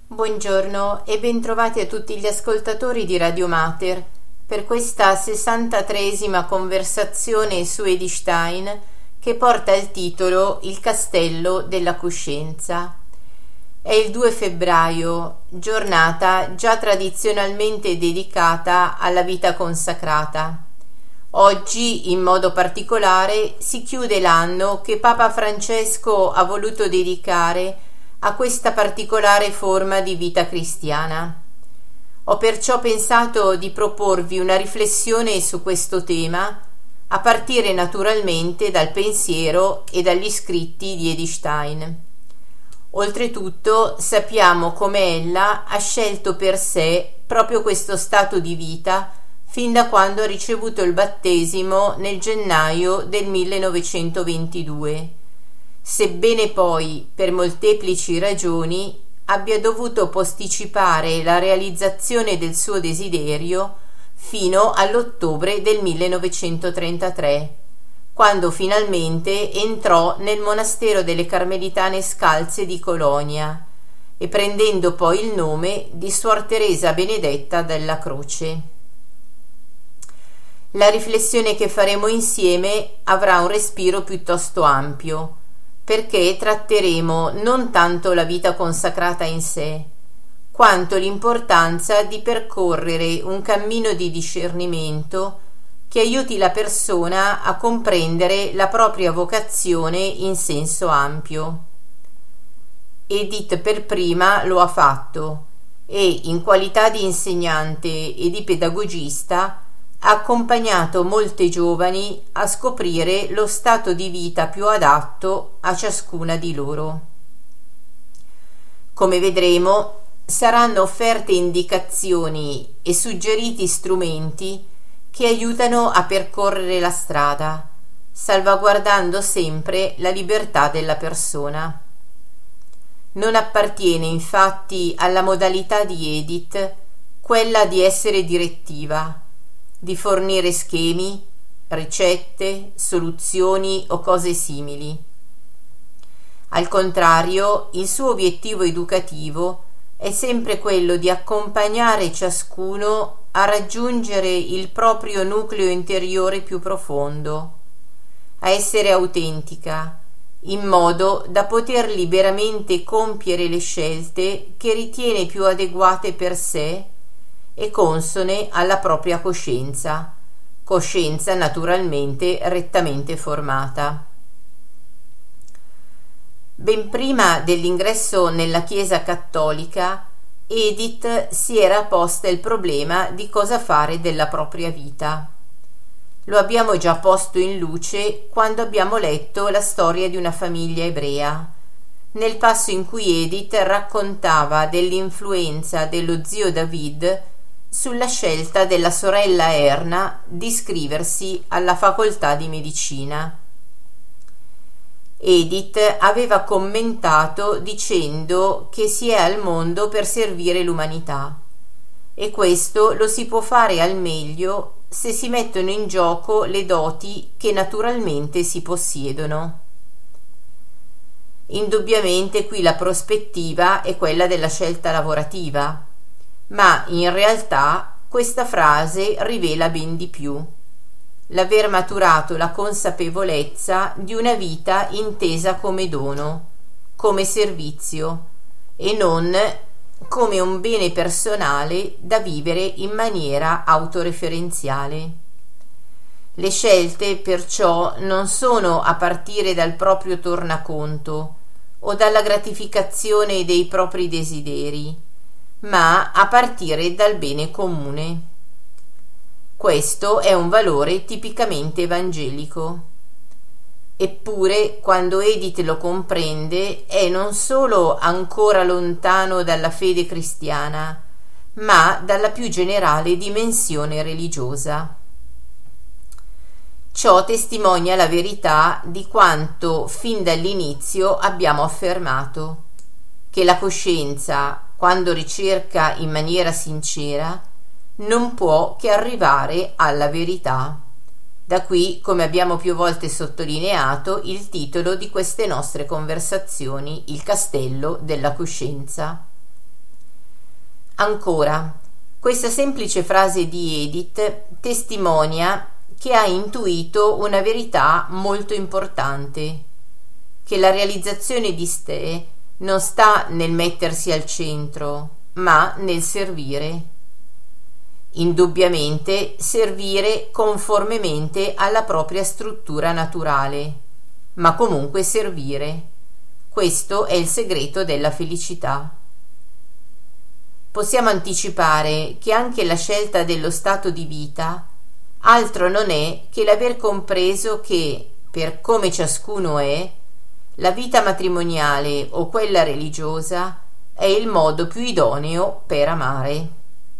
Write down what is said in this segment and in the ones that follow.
Buongiorno e bentrovati a tutti gli ascoltatori di Radio Mater per questa 63esima conversazione su Edith Stein che porta il titolo Il castello della coscienza. È il 2 febbraio, giornata già tradizionalmente dedicata alla vita consacrata. Oggi, in modo particolare, si chiude l'anno che Papa Francesco ha voluto dedicare a questa particolare forma di vita cristiana. Ho perciò pensato di proporvi una riflessione su questo tema, a partire naturalmente dal pensiero e dagli scritti di Edith Stein. Oltretutto sappiamo come ella ha scelto per sé proprio questo stato di vita fin da quando ha ricevuto il battesimo nel gennaio del 1922, sebbene poi, per molteplici ragioni, abbia dovuto posticipare la realizzazione del suo desiderio fino all'ottobre del 1933, quando finalmente entrò nel monastero delle Carmelitane Scalze di Colonia e prendendo poi il nome di Suor Teresa Benedetta della Croce. La riflessione che faremo insieme avrà un respiro piuttosto ampio, perché tratteremo non tanto la vita consacrata in sé, quanto l'importanza di percorrere un cammino di discernimento che aiuti la persona a comprendere la propria vocazione in senso ampio. Edith per prima lo ha fatto e, in qualità di insegnante e di pedagogista, ha accompagnato molte giovani a scoprire lo stato di vita più adatto a ciascuna di loro. Come vedremo, saranno offerte indicazioni e suggeriti strumenti che aiutano a percorrere la strada, salvaguardando sempre la libertà della persona. Non appartiene infatti alla modalità di Edith quella di essere direttiva, di fornire schemi, ricette, soluzioni o cose simili. Al contrario, il suo obiettivo educativo è sempre quello di accompagnare ciascuno a raggiungere il proprio nucleo interiore più profondo, a essere autentica, in modo da poter liberamente compiere le scelte che ritiene più adeguate per sé e consone alla propria coscienza naturalmente rettamente formata. Ben prima dell'ingresso nella Chiesa cattolica, Edith si era posta il problema di cosa fare della propria vita. Lo abbiamo già posto in luce quando abbiamo letto la storia di una famiglia ebrea, nel passo in cui Edith raccontava dell'influenza dello zio David sulla scelta della sorella Erna di iscriversi alla facoltà di medicina. Edith aveva commentato dicendo che si è al mondo per servire l'umanità e questo lo si può fare al meglio se si mettono in gioco le doti che naturalmente si possiedono. Indubbiamente qui la prospettiva è quella della scelta lavorativa, ma in realtà questa frase rivela ben di più: l'aver maturato la consapevolezza di una vita intesa come dono, come servizio e non come un bene personale da vivere in maniera autoreferenziale. Le scelte perciò non sono a partire dal proprio tornaconto o dalla gratificazione dei propri desideri, ma a partire dal bene comune. Questo è un valore tipicamente evangelico. Eppure, quando Edith lo comprende, è non solo ancora lontano dalla fede cristiana, ma dalla più generale dimensione religiosa. Ciò testimonia la verità di quanto fin dall'inizio abbiamo affermato, che la coscienza, quando ricerca in maniera sincera, non può che arrivare alla verità. Da qui, come abbiamo più volte sottolineato, il titolo di queste nostre conversazioni, Il castello della coscienza. Ancora, questa semplice frase di Edith testimonia che ha intuito una verità molto importante, che la realizzazione di sé non sta nel mettersi al centro, ma nel servire. Indubbiamente servire conformemente alla propria struttura naturale, ma comunque servire. Questo è il segreto della felicità. Possiamo anticipare che anche la scelta dello stato di vita altro non è che l'aver compreso che, per come ciascuno è, la vita matrimoniale o quella religiosa è il modo più idoneo per amare.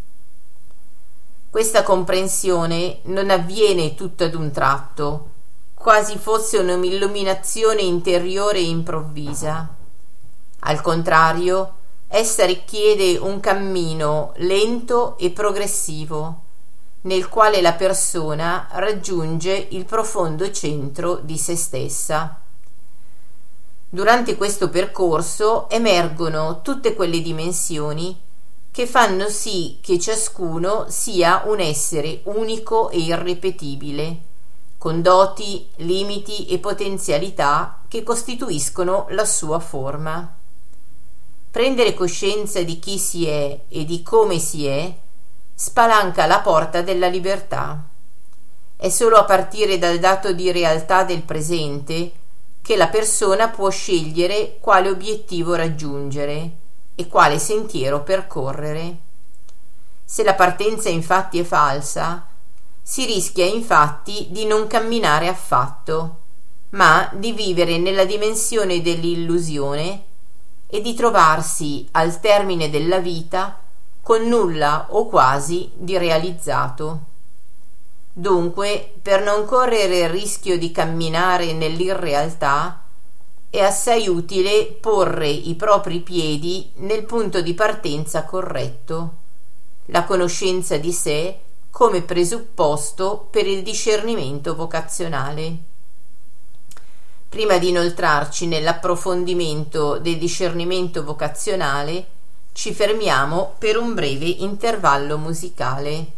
Questa comprensione non avviene tutto ad un tratto, quasi fosse un'illuminazione interiore e improvvisa. Al contrario, essa richiede un cammino lento e progressivo, nel quale la persona raggiunge il profondo centro di se stessa. Durante questo percorso emergono tutte quelle dimensioni che fanno sì che ciascuno sia un essere unico e irripetibile, con doti, limiti e potenzialità che costituiscono la sua forma. Prendere coscienza di chi si è e di come si è spalanca la porta della libertà. È solo a partire dal dato di realtà del presente che la persona può scegliere quale obiettivo raggiungere e quale sentiero percorrere. Se la partenza infatti è falsa, si rischia infatti di non camminare affatto, ma di vivere nella dimensione dell'illusione e di trovarsi al termine della vita con nulla o quasi di realizzato. Dunque, per non correre il rischio di camminare nell'irrealtà, è assai utile porre i propri piedi nel punto di partenza corretto, la conoscenza di sé come presupposto per il discernimento vocazionale. Prima di inoltrarci nell'approfondimento del discernimento vocazionale, ci fermiamo per un breve intervallo musicale.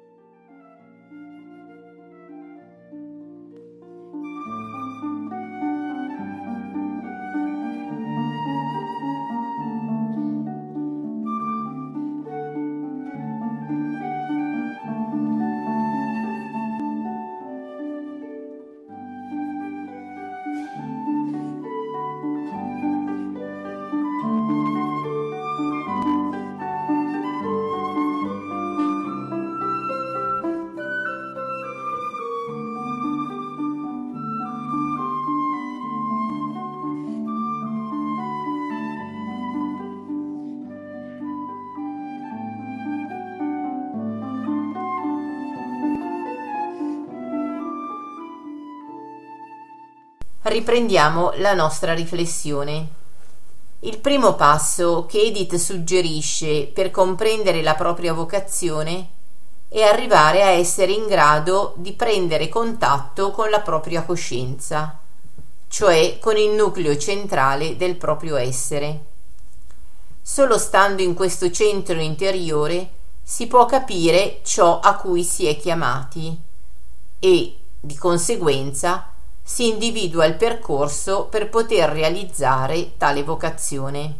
Riprendiamo la nostra riflessione. Il primo passo che Edith suggerisce per comprendere la propria vocazione è arrivare a essere in grado di prendere contatto con la propria coscienza, cioè con il nucleo centrale del proprio essere. Solo stando in questo centro interiore si può capire ciò a cui si è chiamati e, di conseguenza, si individua il percorso per poter realizzare tale vocazione.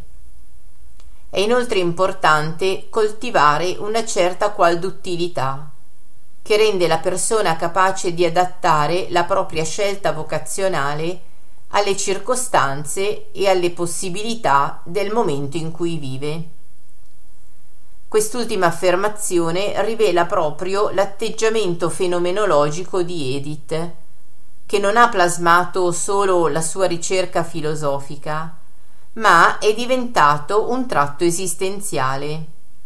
È inoltre importante coltivare una certa qual duttilità, che rende la persona capace di adattare la propria scelta vocazionale alle circostanze e alle possibilità del momento in cui vive. Quest'ultima affermazione rivela proprio l'atteggiamento fenomenologico di Edith, che non ha plasmato solo la sua ricerca filosofica, ma è diventato un tratto esistenziale.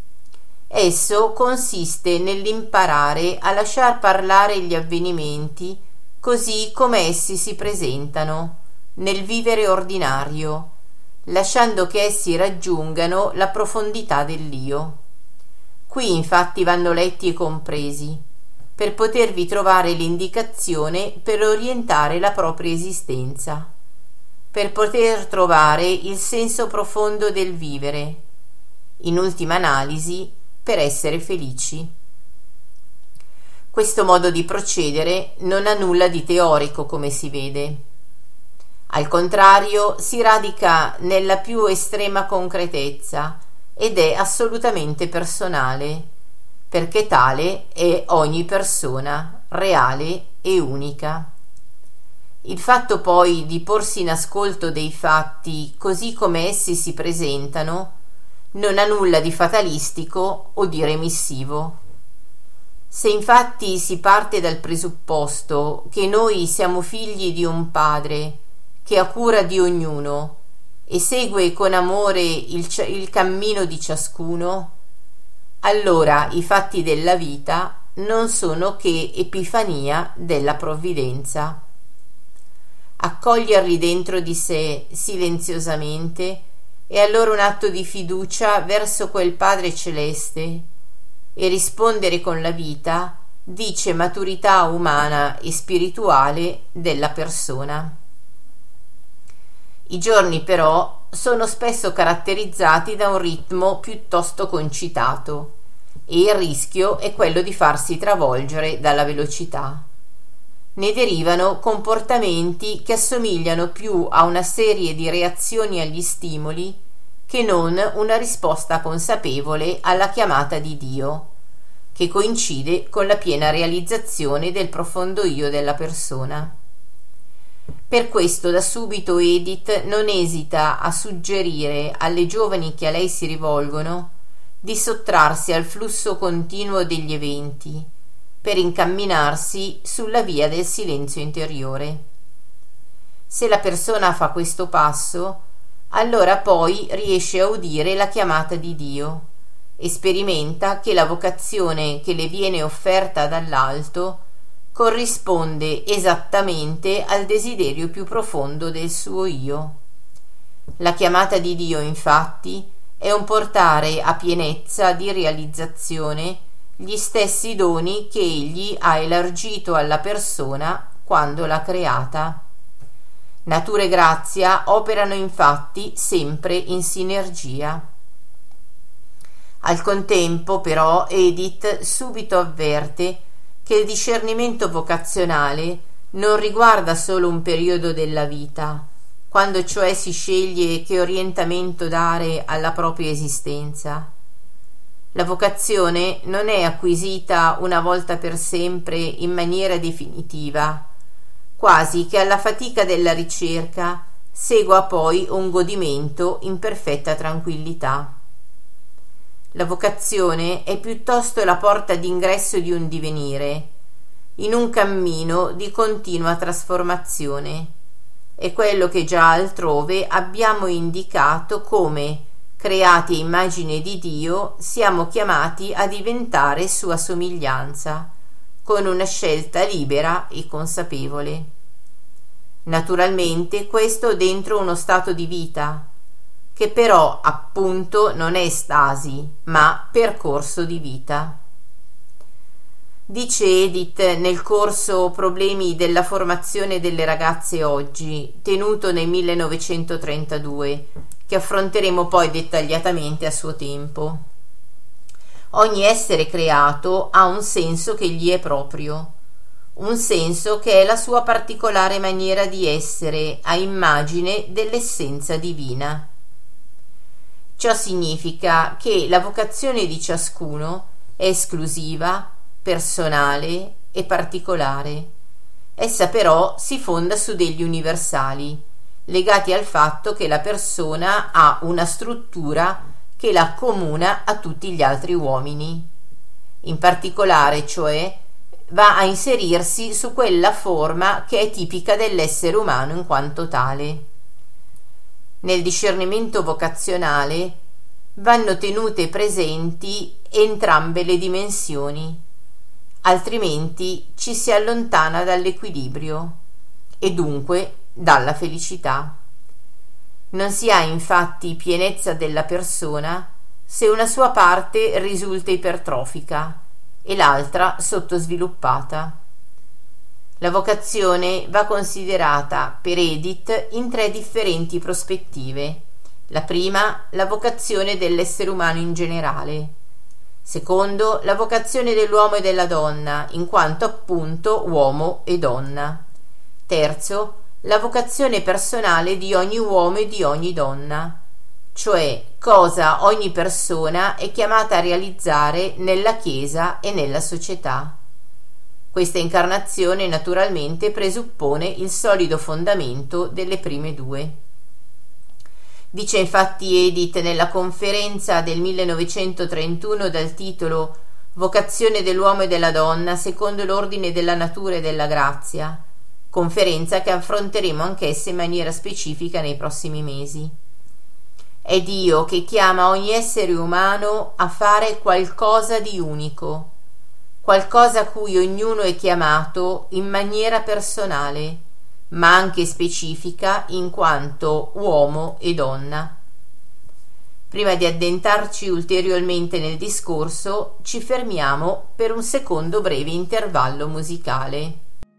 Esso consiste nell'imparare a lasciar parlare gli avvenimenti così come essi si presentano, nel vivere ordinario, lasciando che essi raggiungano la profondità dell'io. Qui infatti vanno letti e compresi, per potervi trovare l'indicazione per orientare la propria esistenza, per poter trovare il senso profondo del vivere, in ultima analisi per essere felici. Questo modo di procedere non ha nulla di teorico, come si vede. Al contrario, si radica nella più estrema concretezza ed è assolutamente personale, perché tale è ogni persona, reale e unica. Il fatto poi di porsi in ascolto dei fatti così come essi si presentano non ha nulla di fatalistico o di remissivo. Se infatti si parte dal presupposto che noi siamo figli di un Padre che ha cura di ognuno e segue con amore il cammino di ciascuno, allora i fatti della vita non sono che epifania della provvidenza. Accoglierli dentro di sé silenziosamente è allora un atto di fiducia verso quel Padre celeste, e rispondere con la vita dice maturità umana e spirituale della persona. I giorni però sono spesso caratterizzati da un ritmo piuttosto concitato e il rischio è quello di farsi travolgere dalla velocità. Ne derivano comportamenti che assomigliano più a una serie di reazioni agli stimoli che non una risposta consapevole alla chiamata di Dio, che coincide con la piena realizzazione del profondo io della persona. Per questo da subito Edith non esita a suggerire alle giovani che a lei si rivolgono di sottrarsi al flusso continuo degli eventi per incamminarsi sulla via del silenzio interiore. Se la persona fa questo passo, allora poi riesce a udire la chiamata di Dio e sperimenta che la vocazione che le viene offerta dall'alto corrisponde esattamente al desiderio più profondo del suo io. La chiamata di Dio, infatti, è un portare a pienezza di realizzazione gli stessi doni che egli ha elargito alla persona quando l'ha creata. Natura e grazia operano infatti sempre in sinergia. Al contempo, però, Edith subito avverte che il discernimento vocazionale non riguarda solo un periodo della vita, quando cioè si sceglie che orientamento dare alla propria esistenza. La vocazione non è acquisita una volta per sempre in maniera definitiva, quasi che alla fatica della ricerca segua poi un godimento in perfetta tranquillità. La vocazione è piuttosto la porta d'ingresso di un divenire, in un cammino di continua trasformazione. È quello che già altrove abbiamo indicato come, creati a immagine di Dio, siamo chiamati a diventare sua somiglianza, con una scelta libera e consapevole. Naturalmente questo dentro uno stato di vita, che però appunto non è stasi, ma percorso di vita. Dice Edith nel corso Problemi della formazione delle ragazze oggi, tenuto nel 1932, che affronteremo poi dettagliatamente a suo tempo. Ogni essere creato ha un senso che gli è proprio, un senso che è la sua particolare maniera di essere a immagine dell'essenza divina. Ciò significa che la vocazione di ciascuno è esclusiva, personale e particolare. Essa però si fonda su degli universali, legati al fatto che la persona ha una struttura che la accomuna a tutti gli altri uomini. In particolare, cioè, va a inserirsi su quella forma che è tipica dell'essere umano in quanto tale. Nel discernimento vocazionale vanno tenute presenti entrambe le dimensioni, altrimenti ci si allontana dall'equilibrio e dunque dalla felicità. Non si ha infatti pienezza della persona se una sua parte risulta ipertrofica e l'altra sottosviluppata. La vocazione va considerata per Edith in tre differenti prospettive, La prima, la vocazione dell'essere umano in generale. Secondo, la vocazione dell'uomo e della donna, in quanto appunto uomo e donna. Terzo, la vocazione personale di ogni uomo e di ogni donna, cioè cosa ogni persona è chiamata a realizzare nella Chiesa e nella società. Questa incarnazione naturalmente presuppone il solido fondamento delle prime due. Dice infatti Edith nella conferenza del 1931 dal titolo Vocazione dell'uomo e della donna secondo l'ordine della natura e della grazia, conferenza che affronteremo anch'essa in maniera specifica nei prossimi mesi. È Dio che chiama ogni essere umano a fare qualcosa di unico, qualcosa a cui ognuno è chiamato in maniera personale, ma anche specifica in quanto uomo e donna. Prima di addentrarci ulteriormente nel discorso, ci fermiamo per un secondo breve intervallo musicale.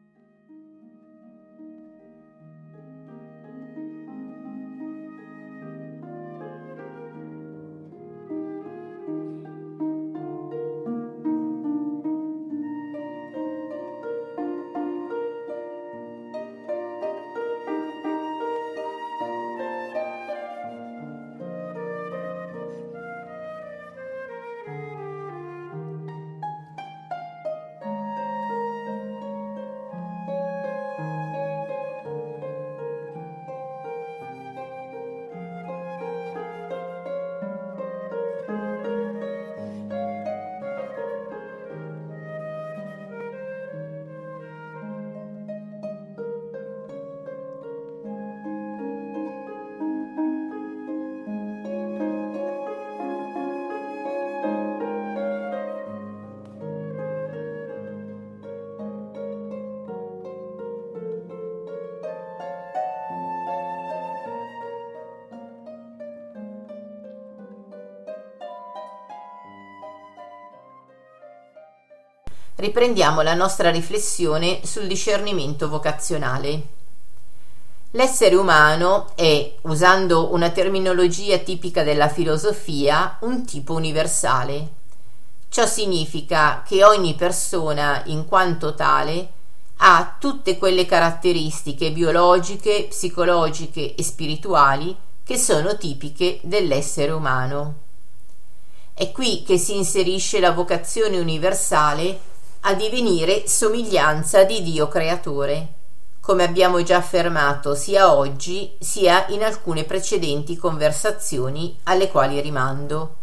Riprendiamo la nostra riflessione sul discernimento vocazionale. L'essere umano è, usando una terminologia tipica della filosofia, un tipo universale. Ciò significa che ogni persona, in quanto tale, ha tutte quelle caratteristiche biologiche, psicologiche e spirituali che sono tipiche dell'essere umano. È qui che si inserisce la vocazione universale a divenire somiglianza di Dio creatore, come abbiamo già affermato sia oggi sia in alcune precedenti conversazioni alle quali rimando.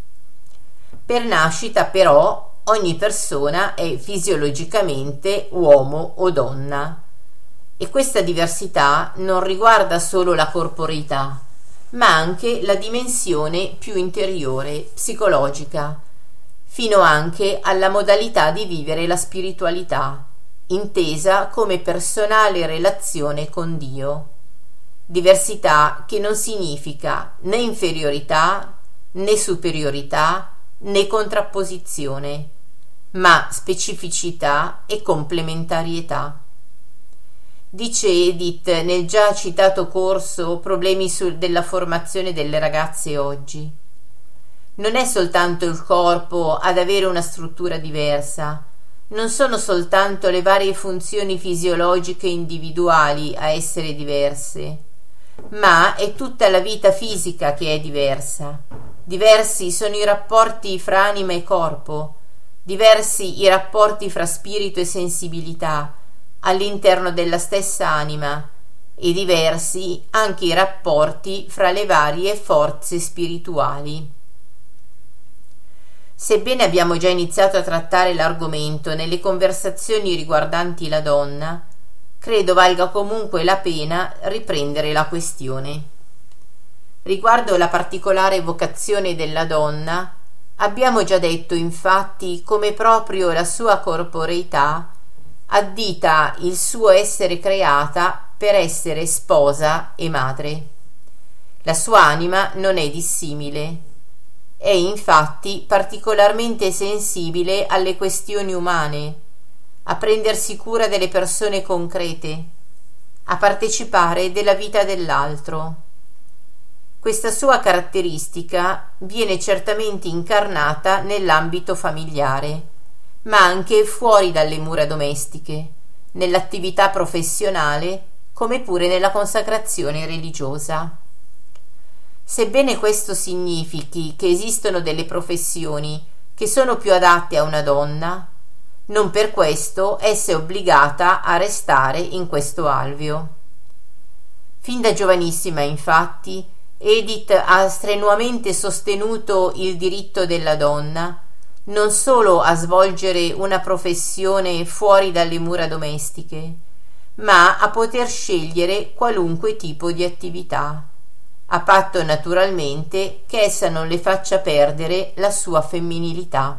Per nascita, però, ogni persona è fisiologicamente uomo o donna, e questa diversità non riguarda solo la corporeità, ma anche la dimensione più interiore, psicologica, fino anche alla modalità di vivere la spiritualità, intesa come personale relazione con Dio. Diversità che non significa né inferiorità, né superiorità, né contrapposizione, ma specificità e complementarietà. Dice Edith nel già citato corso Problemi della formazione delle ragazze oggi: non è soltanto il corpo ad avere una struttura diversa, non sono soltanto le varie funzioni fisiologiche individuali a essere diverse, ma è tutta la vita fisica che è diversa. Diversi sono i rapporti fra anima e corpo, diversi i rapporti fra spirito e sensibilità all'interno della stessa anima, e diversi anche i rapporti fra le varie forze spirituali. Sebbene abbiamo già iniziato a trattare l'argomento nelle conversazioni riguardanti la donna, credo valga comunque la pena riprendere la questione. Riguardo la particolare vocazione della donna, abbiamo già detto infatti come proprio la sua corporeità addita il suo essere creata per essere sposa e madre. La sua anima non è dissimile. È infatti particolarmente sensibile alle questioni umane, a prendersi cura delle persone concrete, a partecipare della vita dell'altro. Questa sua caratteristica viene certamente incarnata nell'ambito familiare, ma anche fuori dalle mura domestiche, nell'attività professionale, come pure nella consacrazione religiosa. Sebbene questo significhi che esistono delle professioni che sono più adatte a una donna, non per questo essa è obbligata a restare in questo alveo. Fin da giovanissima, infatti, Edith ha strenuamente sostenuto il diritto della donna non solo a svolgere una professione fuori dalle mura domestiche, ma a poter scegliere qualunque tipo di attività, a patto naturalmente che essa non le faccia perdere la sua femminilità.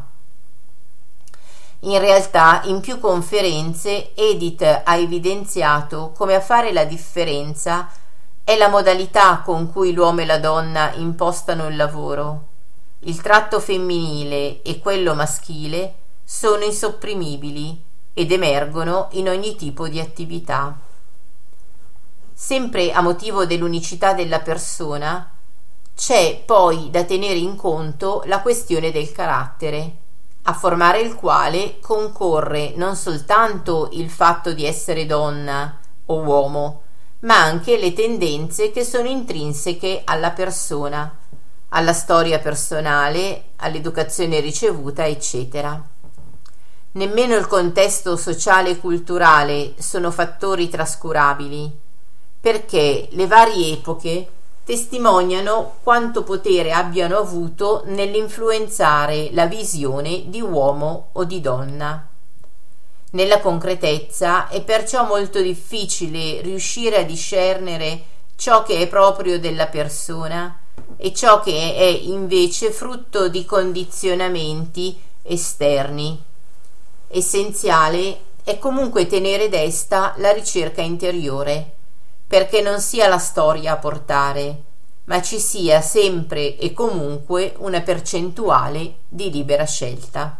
In realtà, in più conferenze, Edith ha evidenziato come a fare la differenza è la modalità con cui l'uomo e la donna impostano il lavoro. Il tratto femminile e quello maschile sono insopprimibili ed emergono in ogni tipo di attività. Sempre a motivo dell'unicità della persona, c'è poi da tenere in conto la questione del carattere, a formare il quale concorre non soltanto il fatto di essere donna o uomo, ma anche le tendenze che sono intrinseche alla persona, alla storia personale, all'educazione ricevuta, eccetera. Nemmeno il contesto sociale e culturale sono fattori trascurabili, perché le varie epoche testimoniano quanto potere abbiano avuto nell'influenzare la visione di uomo o di donna. Nella concretezza è perciò molto difficile riuscire a discernere ciò che è proprio della persona e ciò che è invece frutto di condizionamenti esterni. Essenziale è comunque tenere desta la ricerca interiore, perché non sia la storia a portare, ma ci sia sempre e comunque una percentuale di libera scelta.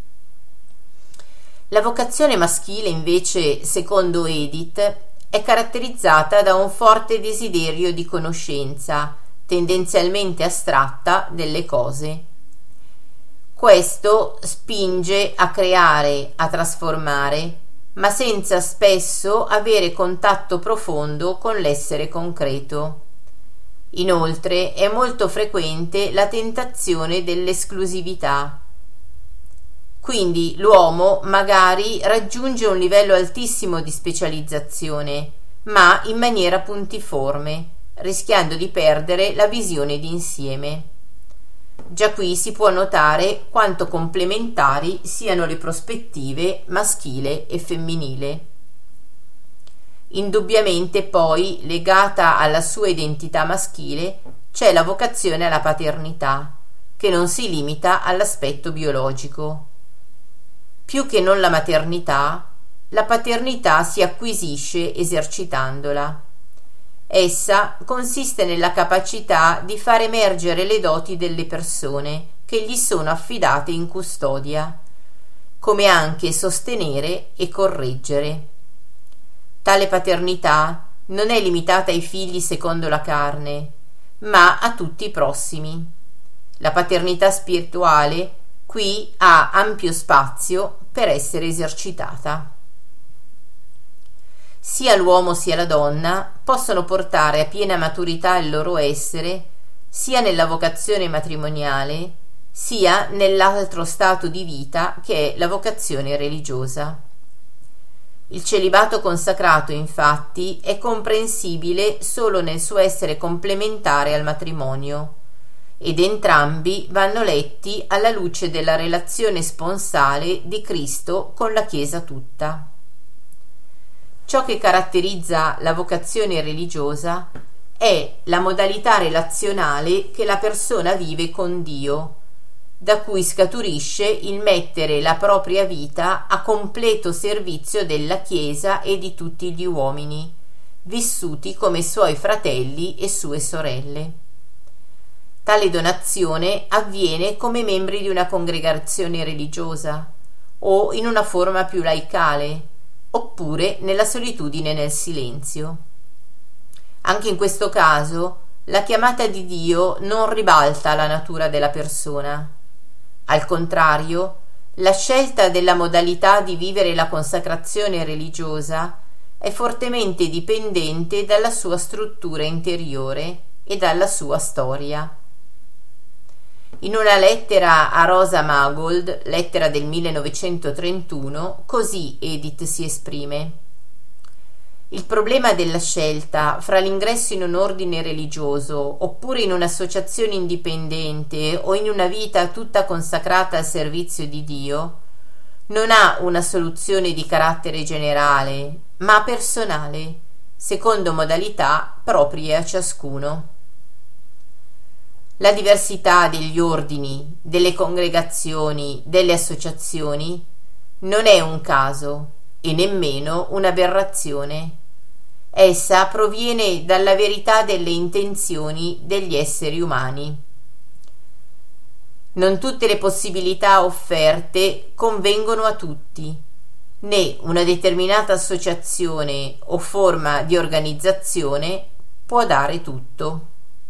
La vocazione maschile, invece, secondo Edith, è caratterizzata da un forte desiderio di conoscenza, tendenzialmente astratta, delle cose. Questo spinge a creare, a trasformare, ma senza spesso avere contatto profondo con l'essere concreto. Inoltre è molto frequente la tentazione dell'esclusività. Quindi l'uomo magari raggiunge un livello altissimo di specializzazione, ma in maniera puntiforme, rischiando di perdere la visione d'insieme. Già qui si può notare quanto complementari siano le prospettive maschile e femminile. Indubbiamente poi, legata alla sua identità maschile, c'è la vocazione alla paternità, che non si limita all'aspetto biologico. Più che non la maternità, la paternità si acquisisce esercitandola. Essa consiste nella capacità di far emergere le doti delle persone che gli sono affidate in custodia, come anche sostenere e correggere. Tale paternità non è limitata ai figli secondo la carne, ma a tutti i prossimi. La paternità spirituale qui ha ampio spazio per essere esercitata. Sia l'uomo sia la donna possono portare a piena maturità il loro essere sia nella vocazione matrimoniale sia nell'altro stato di vita che è la vocazione religiosa. Il celibato consacrato, infatti, è comprensibile solo nel suo essere complementare al matrimonio, ed entrambi vanno letti alla luce della relazione sponsale di Cristo con la Chiesa tutta. Ciò che caratterizza la vocazione religiosa è la modalità relazionale che la persona vive con Dio, da cui scaturisce il mettere la propria vita a completo servizio della Chiesa e di tutti gli uomini, vissuti come suoi fratelli e sue sorelle. Tale donazione avviene come membri di una congregazione religiosa o in una forma più laicale, oppure nella solitudine e nel silenzio. Anche in questo caso la chiamata di Dio non ribalta la natura della persona. Al contrario, la scelta della modalità di vivere la consacrazione religiosa è fortemente dipendente dalla sua struttura interiore e dalla sua storia. In una lettera a Rosa Magold, lettera del 1931, così Edith si esprime: il problema della scelta fra l'ingresso in un ordine religioso oppure in un'associazione indipendente o in una vita tutta consacrata al servizio di Dio non ha una soluzione di carattere generale, ma personale, secondo modalità proprie a ciascuno. La diversità degli ordini, delle congregazioni, delle associazioni non è un caso e nemmeno un'aberrazione. Essa proviene dalla verità delle intenzioni degli esseri umani. Non tutte le possibilità offerte convengono a tutti, né una determinata associazione o forma di organizzazione può dare tutto.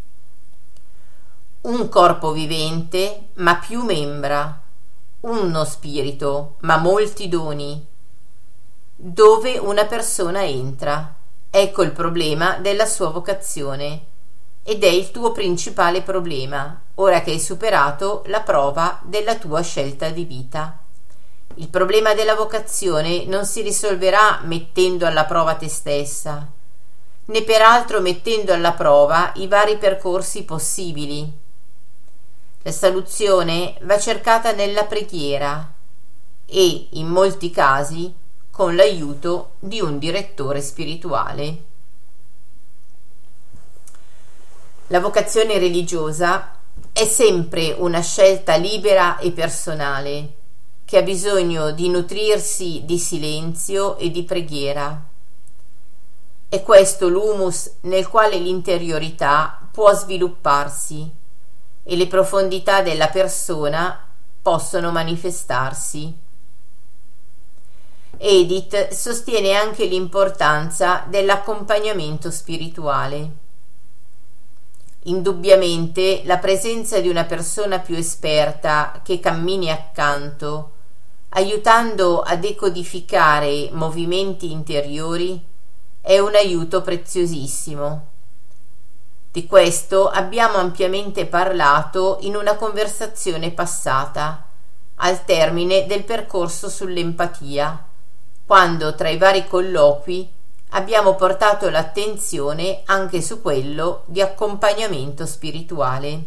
Un corpo vivente, ma più membra, uno spirito, ma molti doni. Dove una persona entra, ecco il problema della sua vocazione, ed è il tuo principale problema, ora che hai superato la prova della tua scelta di vita. Il problema della vocazione non si risolverà mettendo alla prova te stessa, né peraltro mettendo alla prova i vari percorsi possibili. La soluzione va cercata nella preghiera e, in molti casi, con l'aiuto di un direttore spirituale. La vocazione religiosa è sempre una scelta libera e personale, che ha bisogno di nutrirsi di silenzio e di preghiera. È questo l'humus nel quale l'interiorità può svilupparsi e le profondità della persona possono manifestarsi. Edith sostiene anche l'importanza dell'accompagnamento spirituale. Indubbiamente la presenza di una persona più esperta che cammini accanto, aiutando a decodificare movimenti interiori, è un aiuto preziosissimo. Di questo abbiamo ampiamente parlato in una conversazione passata, al termine del percorso sull'empatia, quando tra i vari colloqui abbiamo portato l'attenzione anche su quello di accompagnamento spirituale.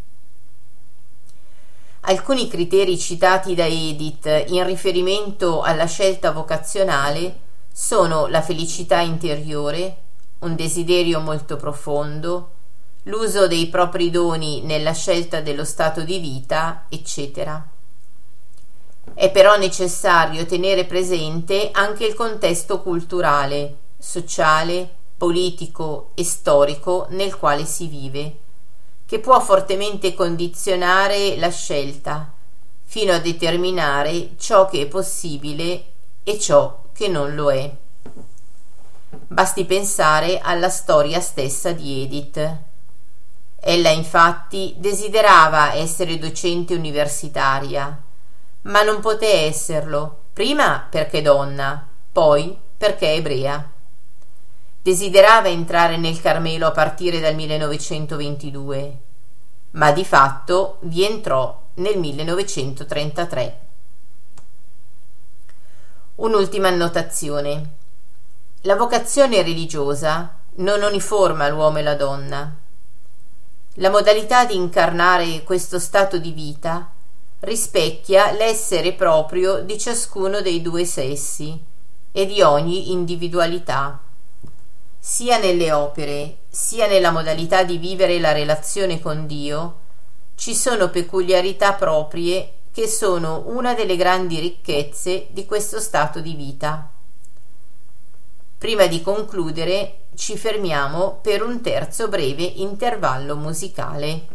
Alcuni criteri citati da Edith in riferimento alla scelta vocazionale sono la felicità interiore, un desiderio molto profondo, l'uso dei propri doni nella scelta dello stato di vita, eccetera. È però necessario tenere presente anche il contesto culturale, sociale, politico e storico nel quale si vive, che può fortemente condizionare la scelta, fino a determinare ciò che è possibile e ciò che non lo è. Basti pensare alla storia stessa di Edith. Ella infatti desiderava essere docente universitaria, ma non poté esserlo, prima perché donna, poi perché ebrea. Desiderava entrare nel Carmelo a partire dal 1922, ma di fatto vi entrò nel 1933. Un'ultima annotazione. La vocazione religiosa non uniforma l'uomo e la donna. La modalità di incarnare questo stato di vita rispecchia l'essere proprio di ciascuno dei due sessi e di ogni individualità. Sia nelle opere, sia nella modalità di vivere la relazione con Dio, ci sono peculiarità proprie che sono una delle grandi ricchezze di questo stato di vita. Prima di concludere, ci fermiamo per un terzo breve intervallo musicale.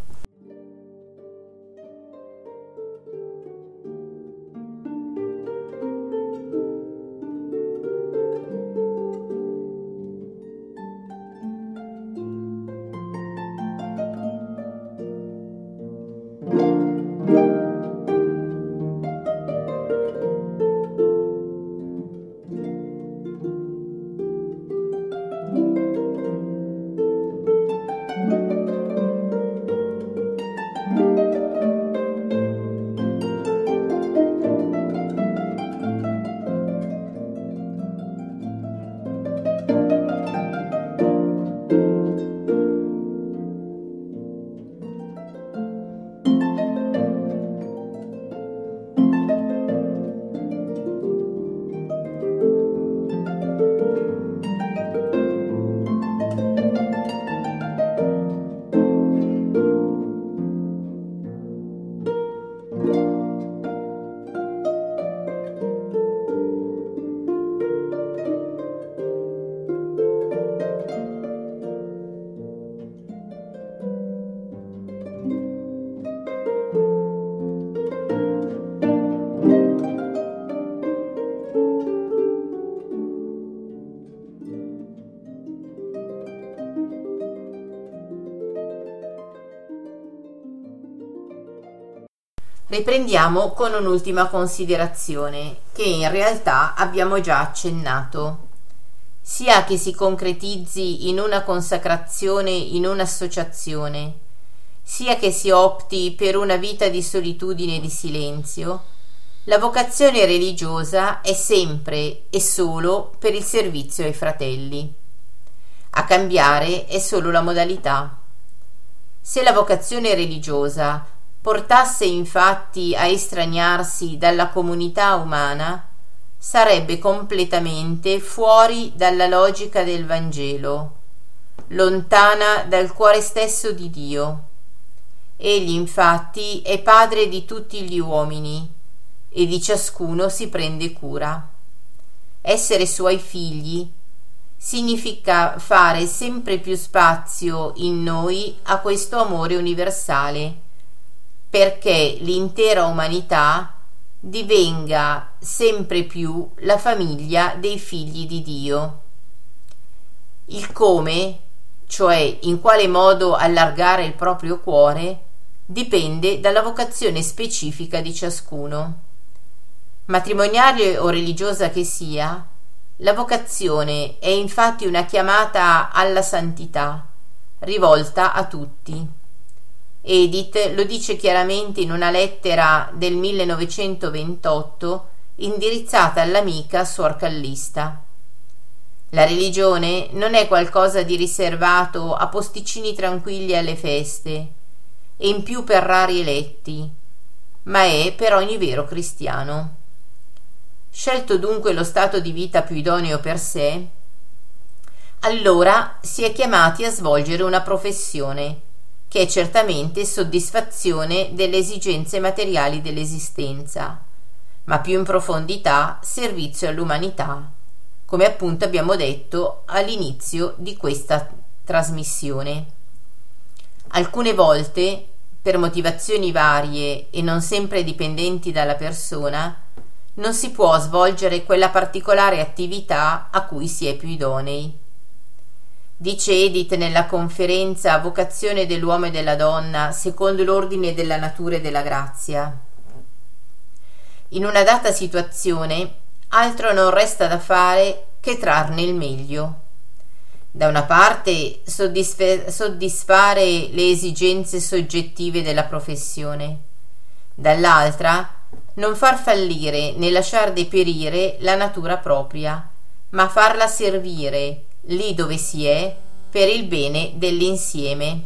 Riprendiamo con un'ultima considerazione che in realtà abbiamo già accennato. Sia che si concretizzi in una consacrazione in un'associazione, sia che si opti per una vita di solitudine e di silenzio, la vocazione religiosa è sempre e solo per il servizio ai fratelli. A cambiare è solo la modalità. Se la vocazione religiosa portasse infatti a estraniarsi dalla comunità umana, sarebbe completamente fuori dalla logica del Vangelo, lontana dal cuore stesso di Dio. Egli infatti è padre di tutti gli uomini e di ciascuno si prende cura. Essere suoi figli significa fare sempre più spazio in noi a questo amore universale, perché l'intera umanità divenga sempre più la famiglia dei figli di Dio. Il come, cioè in quale modo allargare il proprio cuore, dipende dalla vocazione specifica di ciascuno. Matrimoniale o religiosa che sia, la vocazione è infatti una chiamata alla santità, rivolta a tutti. Edith lo dice chiaramente in una lettera del 1928 indirizzata all'amica Suor Callista. La religione non è qualcosa di riservato a posticini tranquilli alle feste e in più per rari eletti, ma è per ogni vero cristiano. Scelto dunque lo stato di vita più idoneo per sé, allora si è chiamati a svolgere una professione che è certamente soddisfazione delle esigenze materiali dell'esistenza, ma più in profondità servizio all'umanità, come appunto abbiamo detto all'inizio di questa trasmissione. Alcune volte, per motivazioni varie e non sempre dipendenti dalla persona, non si può svolgere quella particolare attività a cui si è più idonei. Dice Edith nella conferenza Vocazione dell'uomo e della donna secondo l'ordine della natura e della grazia: in una data situazione altro non resta da fare che trarne il meglio. Da una parte soddisfare le esigenze soggettive della professione, dall'altra non far fallire né lasciar deperire la natura propria, ma farla servire lì dove si è per il bene dell'insieme.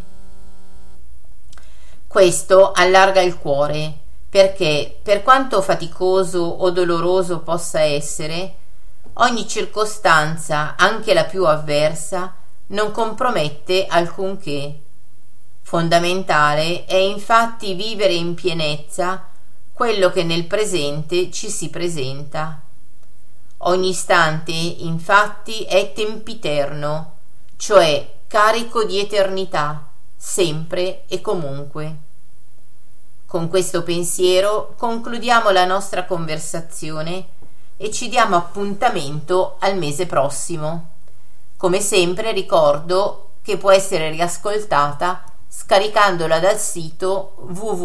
Questo allarga il cuore, perché per quanto faticoso o doloroso possa essere, ogni circostanza, anche la più avversa, non compromette alcunché. Fondamentale è infatti vivere in pienezza quello che nel presente ci si presenta. Ogni istante, infatti, è tempiterno, cioè carico di eternità, sempre e comunque. Con questo pensiero concludiamo la nostra conversazione e ci diamo appuntamento al mese prossimo. Come sempre ricordo che può essere riascoltata scaricandola dal sito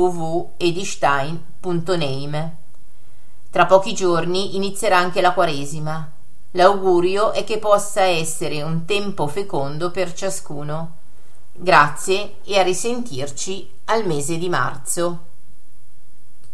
www.edstein.name. Tra pochi giorni inizierà anche la Quaresima. L'augurio è che possa essere un tempo fecondo per ciascuno. Grazie e a risentirci al mese di marzo.